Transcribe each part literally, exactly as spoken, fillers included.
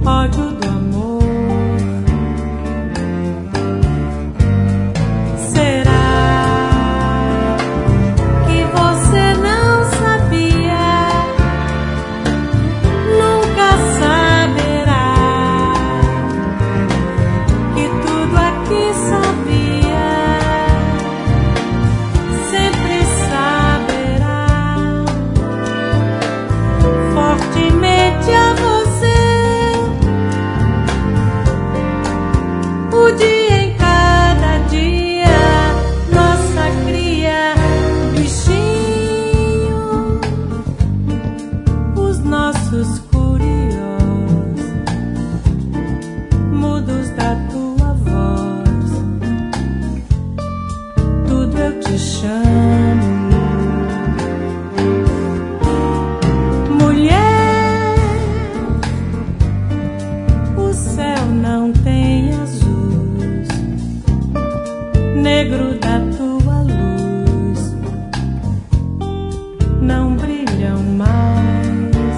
ódio do amor. Será que você não sabia? Nunca saberá que tudo aqui sabia, sempre saberá. Fortemente a você, o dia em cada dia, nossa cria, bichinho, os nossos curiosos, mudos da tua voz, tudo eu te chamo. Mulher, o céu não tem azuis, negro da tua luz, não brilham mais.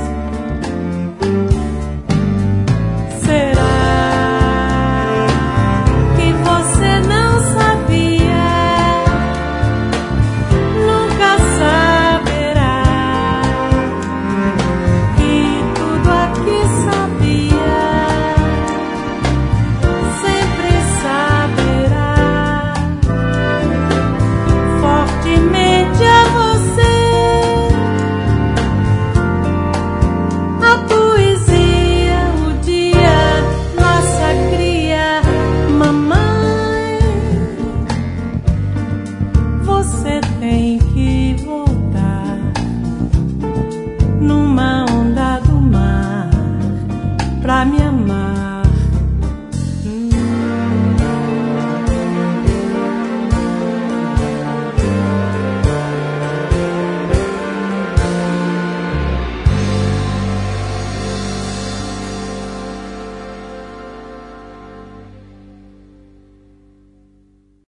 Será que você não sabia? Nunca saberá que tudo aqui sabia, sempre saberá. Fortemente a você, a poesia, o dia, nossa cria, mamãe. Você tem que voltar numa onda do mar pra me amar.